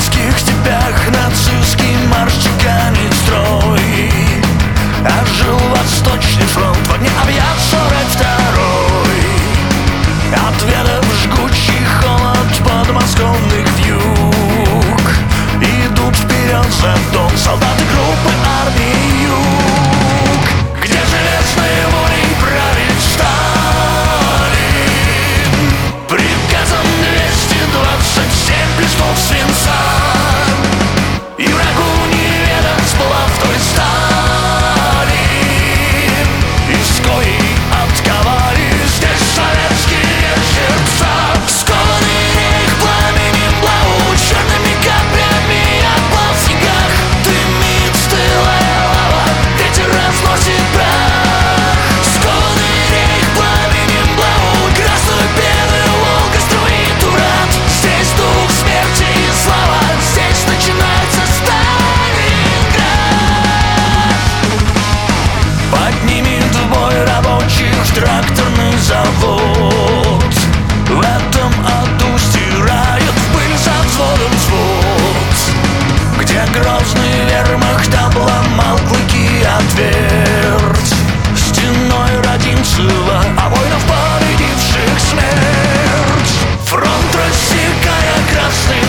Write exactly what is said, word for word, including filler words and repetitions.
советских степях нацистский марш чеканит строй. Ожил Восточный фронт в огне объят сорок второй. Отведав жгучий холод подмосковных вьюг, идут вперед за Дон солдаты группы армии Юг. Где железной волей правит Сталин, приказом двести двадцать семь листов свинца, и врагу неведом сплав той стали, из коей отковали здесь советские сердца. Скованные их пламенем блау, черными каплями опал в снегах, дымит стылая лава, ветер разносит прах. Скованные их пламенем блау, красную пену волга струит урод. Здесь дух смерти и слава, здесь начинается Сталинград. Поднимет в бой рабочих тракторный завод, в этом аду стирает в пыль за взводом взвод. Где грозный вермахт обломал клыки от твердь, стеной Родимцева, а воинов победивших смерть. Фронт рассекая красный